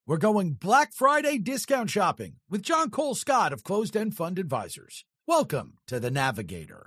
We're going Black Friday discount shopping with John Cole Scott of Closed End Fund Advisors. Welcome to The Navigator.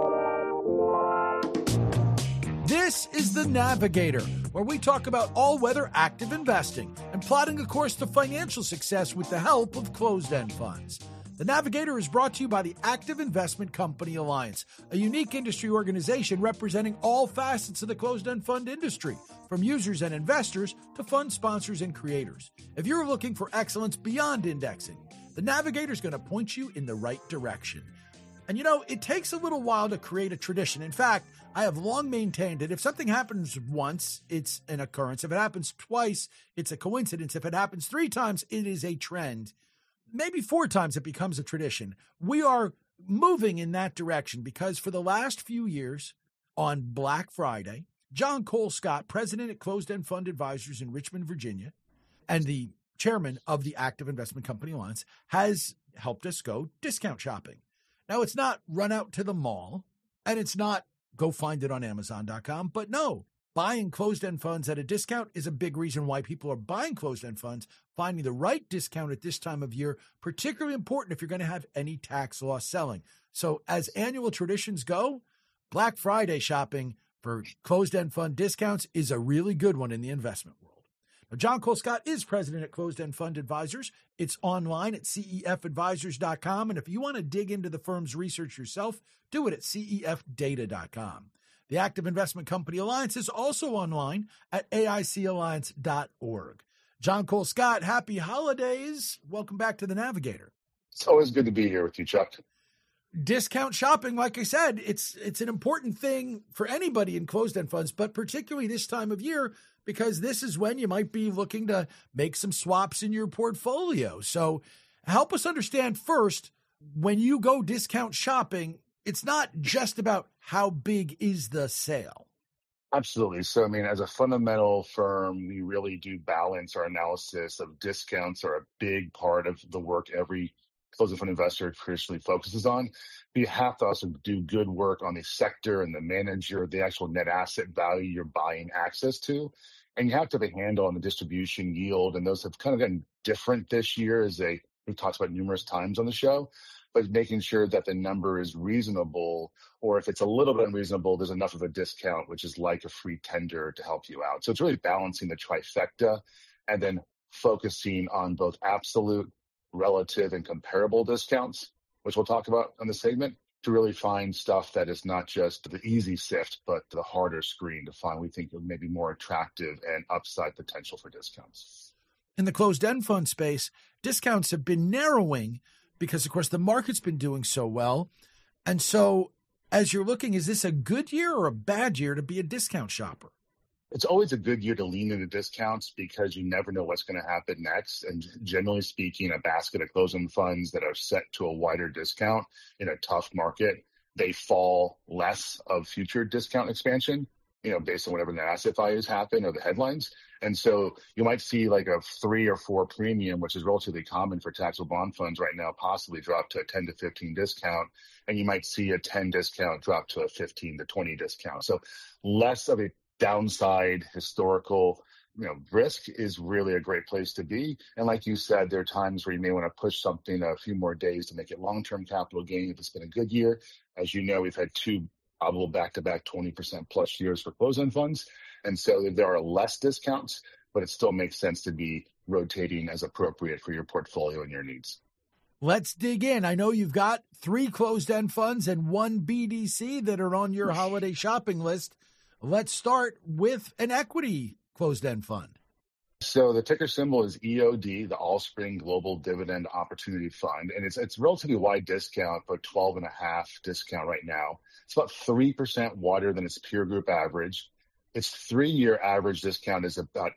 This is The Navigator, where we talk about all-weather active investing and plotting a course to financial success with the help of closed-end funds. The Navigator is brought to you by the Active Investment Company Alliance, a unique industry organization representing all facets of the closed-end fund industry, from users and investors to fund sponsors and creators. If you're looking for excellence beyond indexing, the Navigator is going to point you in the right direction. And you know, it takes a little while to create a tradition. In fact, I have long maintained that if something happens once, it's an occurrence. If it happens twice, it's a coincidence. If it happens 3 times, it is a trend. Maybe 4 times it becomes a tradition. We are moving in that direction because for the last few years on Black Friday, John Cole Scott, president at Closed End Fund Advisors in Richmond, Virginia, and the chairman of the Active Investment Company Alliance, has helped us go discount shopping. Now, it's not run out to the mall, and it's not go find it on Amazon.com, but no, buying closed-end funds at a discount is a big reason why people are buying closed-end funds. Finding the right discount at this time of year, particularly important if you're going to have any tax loss selling. So as annual traditions go, Black Friday shopping for closed-end fund discounts is a really good one in the investment world. Now, John Cole Scott is president at Closed End Fund Advisors. It's online at cefadvisors.com. And if you want to dig into the firm's research yourself, do it at cefdata.com. The Active Investment Company Alliance is also online at aicalliance.org. John Cole Scott, happy holidays. Welcome back to The Navigator. It's always good to be here with you, Chuck. Discount shopping, like I said, it's an important thing for anybody in closed-end funds, but particularly this time of year, because this is when you might be looking to make some swaps in your portfolio. So help us understand first, when you go discount shopping, it's not just about how big is the sale. Absolutely. So, I mean, as a fundamental firm, we really do balance our analysis of discounts are a big part of the work every closed-end fund investor traditionally focuses on. But you have to also do good work on the sector and the manager, the actual net asset value you're buying access to. And you have to have a handle on the distribution yield. And those have kind of gotten different this year, we've talked about numerous times on the show. But making sure that the number is reasonable, or if it's a little bit unreasonable, there's enough of a discount, which is like a free tender to help you out. So it's really balancing the trifecta and then focusing on both absolute, relative, and comparable discounts, which we'll talk about on the segment, to really find stuff that is not just the easy sift, but the harder screen to find we think may be more attractive and upside potential for discounts. In the closed-end fund space, discounts have been narrowing because, of course, the market's been doing so well. And so as you're looking, is this a good year or a bad year to be a discount shopper? It's always a good year to lean into discounts because you never know what's going to happen next. And generally speaking, a basket of closed-end funds that are set to a wider discount in a tough market, they fall less of future discount expansion, based on whatever the asset values happen or the headlines. And so you might see like a 3 or 4 premium, which is relatively common for taxable bond funds right now, possibly drop to a 10 to 15 discount. And you might see a 10 discount drop to a 15 to 20 discount. So less of a downside historical risk is really a great place to be. And like you said, there are times where you may want to push something a few more days to make it long-term capital gain if it's been a good year. As you know, we've had 2 probable back-to-back 20% plus years for closed-end funds. And so there are less discounts, but it still makes sense to be rotating as appropriate for your portfolio and your needs. Let's dig in. I know you've got 3 closed-end funds and 1 BDC that are on your holiday shopping list. Let's start with an equity closed-end fund. So the ticker symbol is EOD, the Allspring Global Dividend Opportunity Fund. And it's relatively wide discount, but 12.5 discount right now. It's about 3% wider than its peer group average. Its 3-year average discount is about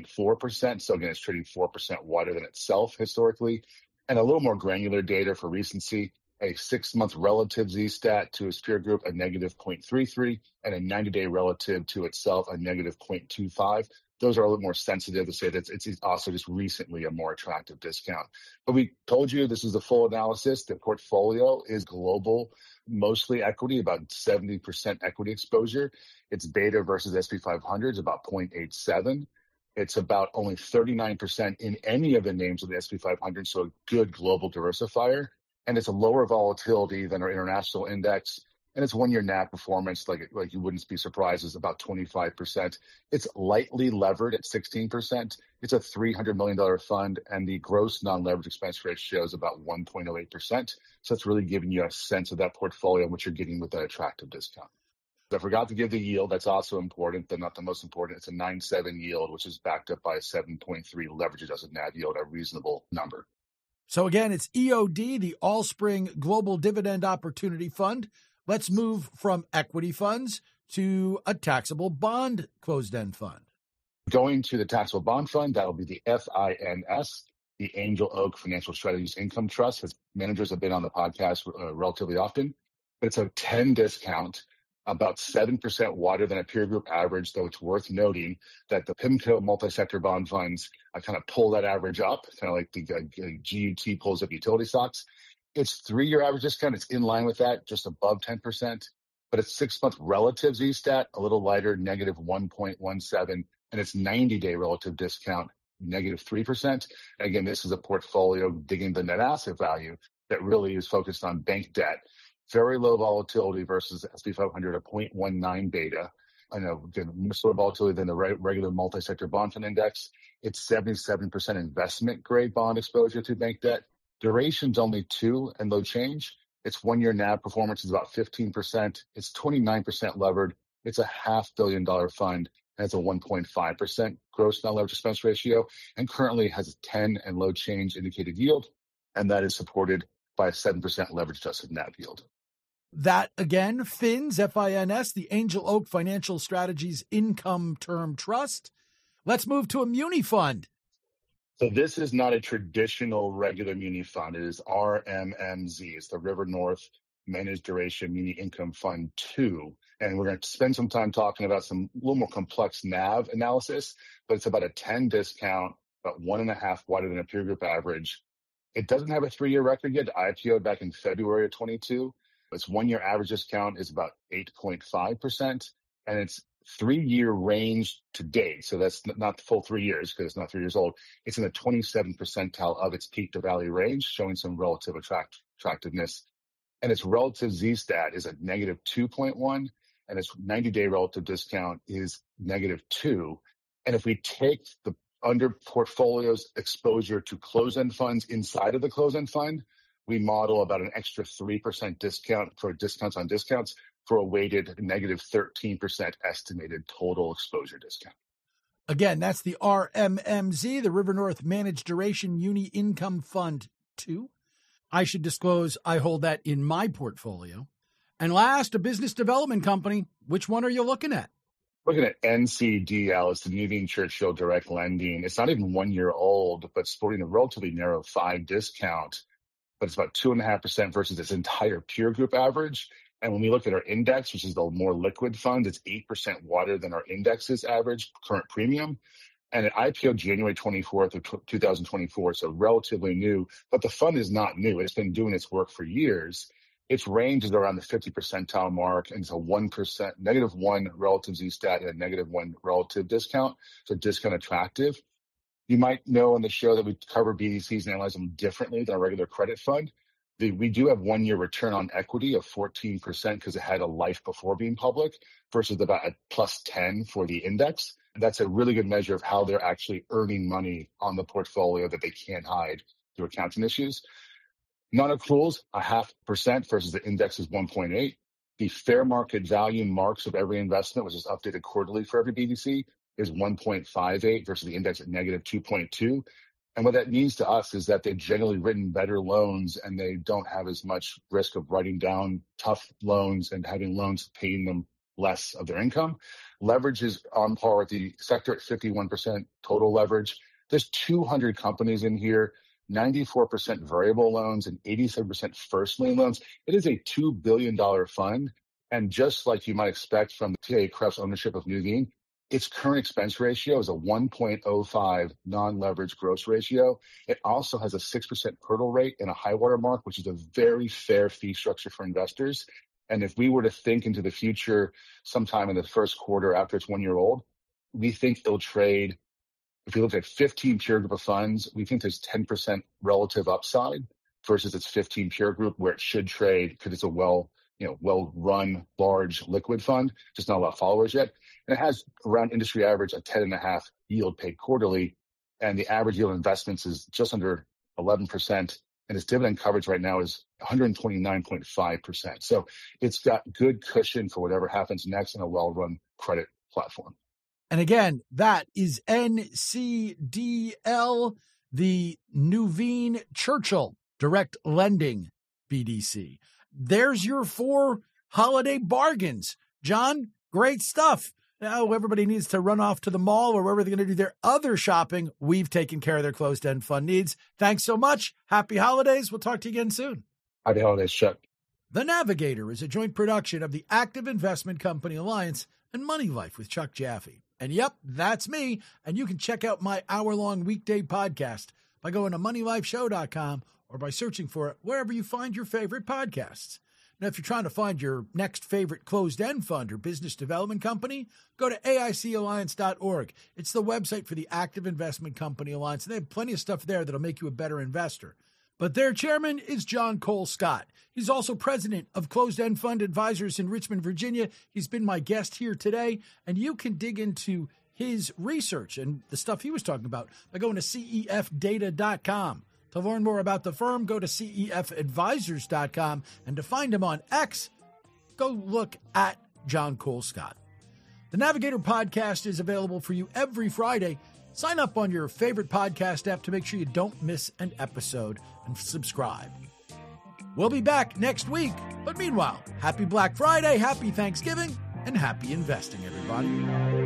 8.4%. So again, it's trading 4% wider than itself historically. And a little more granular data for recency, a 6-month relative Z-stat to its peer group, a negative 0.33, and a 90-day relative to itself, a negative 0.25. Those are a little more sensitive to say that it's also just recently a more attractive discount. But we told you this is a full analysis. The portfolio is global, mostly equity, about 70% equity exposure. Its beta versus SP 500 is about 0.87. It's about only 39% in any of the names of the S&P 500, so a good global diversifier. And it's a lower volatility than our international index. And its 1-year NAV performance, like you wouldn't be surprised, is about 25%. It's lightly levered at 16%. It's a $300 million fund, and the gross non-leverage expense ratio is about 1.08%. So it's really giving you a sense of that portfolio and what you're getting with that attractive discount. I forgot to give the yield. That's also important, but not the most important. It's a 9.7 yield, which is backed up by a 7.3 leverage adjusted NAV yield, a reasonable number. So again, it's EOD, the Allspring Global Dividend Opportunity Fund. Let's move from equity funds to a taxable bond closed-end fund. Going to the taxable bond fund, that'll be the FINS, the Angel Oak Financial Strategies Income Trust. His managers have been on the podcast relatively often, but it's a 10 discount, about 7% wider than a peer group average, though it's worth noting that the PIMCO multi-sector bond funds kind of pull that average up, kind of like the GUT pulls up utility stocks. Its 3-year average discount, it's in line with that, just above 10%, but its 6-month relative Z-stat, a little lighter, negative 1.17, and its 90-day relative discount, negative 3%. Again, this is a portfolio digging the net asset value that really is focused on bank debt. Very low volatility versus S&P 500, a 0.19 beta. I know, again, much lower volatility than the regular multi-sector bond fund index. It's 77% investment grade bond exposure to bank debt. Duration's only 2 and low change. Its 1-year NAV performance is about 15%. It's 29% levered. It's a $500 million fund, and it's a 1.5% gross non-leverage expense ratio, and currently has a 10 and low change indicated yield, and that is supported by a 7% leverage adjusted NAV yield. That again, FINS, F-I-N-S, the Angel Oak Financial Strategies Income Term Trust. Let's move to a muni fund. So this is not a traditional regular muni fund. It is RMMZ. It's the River North Managed Duration Muni Income Fund 2. And we're going to spend some time talking about some little more complex NAV analysis, but it's about a 10 discount, about 1.5 wider than a peer group average. It doesn't have a 3-year record yet. IPO back in February of 22. Its 1-year average discount is about 8.5%, and its 3-year range to date, so that's not the full 3 years because it's not 3 years old, it's in the 27th percentile of its peak to valley range, showing some relative attractiveness. And its relative Z-stat is at negative 2.1, and its 90-day relative discount is negative 2. And if we take the under portfolio's exposure to closed-end funds inside of the closed-end fund, we model about an extra 3% discount for discounts on discounts for a weighted negative 13% estimated total exposure discount. Again, that's the RMMZ, the River North Managed Duration Muni Income Fund 2. I should disclose I hold that in my portfolio. And last, a business development company. Which one are you looking at? Looking at NCDL, it's the Nuveen Churchill Direct Lending. It's not even 1 year old, but sporting a relatively narrow 5 discount, but it's about 2.5% versus its entire peer group average. And when we look at our index, which is the more liquid fund, it's 8% wider than our index's average current premium. And it IPO January 24th of 2024, so relatively new, but the fund is not new. It's been doing its work for years. Its range is around the 50 percentile mark, and it's a 1%, negative 1 relative Z-stat and a negative 1 relative discount, so discount attractive. You might know on the show that we cover BDCs and analyze them differently than a regular credit fund. We do have 1 year return on equity of 14% because it had a life before being public versus about a plus 10 for the index. That's a really good measure of how they're actually earning money on the portfolio that they can't hide through accounting issues. Non-accruals, 0.5% versus the index is 1.8. The fair market value marks of every investment, which is updated quarterly for every BDC, is 1.58 versus the index at negative 2.2. And what that means to us is that they've generally written better loans and they don't have as much risk of writing down tough loans and having loans paying them less of their income. Leverage is on par with the sector at 51% total leverage. There's 200 companies in here, 94% variable loans and 87% first lien loans. It is a $2 billion fund. And just like you might expect from the TIAA-CREF's ownership of Nuveen, its current expense ratio is a 1.05 non-leverage gross ratio. It also has a 6% hurdle rate and a high water mark, which is a very fair fee structure for investors. And if we were to think into the future sometime in the first quarter after it's 1 year old, we think it'll trade If we look at 15 peer group of funds, we think there's 10% relative upside versus its 15 peer group where it should trade because it's a well-run, large liquid fund, just not a lot of followers yet. And it has around industry average a 10.5 yield paid quarterly. And the average yield of investments is just under 11%. And its dividend coverage right now is 129.5%. So it's got good cushion for whatever happens next in a well-run credit platform. And again, that is NCDL, the Nuveen Churchill Direct Lending BDC. There's your 4 holiday bargains. John, great stuff. Now everybody needs to run off to the mall or wherever they're going to do their other shopping. We've taken care of their closed-end fund needs. Thanks so much. Happy holidays. We'll talk to you again soon. Happy holidays, Chuck. The Navigator is a joint production of the Active Investment Company Alliance and Money Life with Chuck Jaffe. And yep, that's me. And you can check out my hour-long weekday podcast by going to moneylifeshow.com or by searching for it wherever you find your favorite podcasts. Now, if you're trying to find your next favorite closed-end fund or business development company, go to AICalliance.org. It's the website for the Active Investment Company Alliance, and they have plenty of stuff there that'll make you a better investor. But their chairman is John Cole Scott. He's also president of Closed End Fund Advisors in Richmond, Virginia. He's been my guest here today, and you can dig into his research and the stuff he was talking about by going to cefdata.com. To learn more about the firm, go to cefadvisors.com, and to find him on X, go look at John Cole Scott. The Navigator podcast is available for you every Friday. Sign up on your favorite podcast app to make sure you don't miss an episode and subscribe. We'll be back next week, but meanwhile, happy Black Friday, happy Thanksgiving, and happy investing, everybody.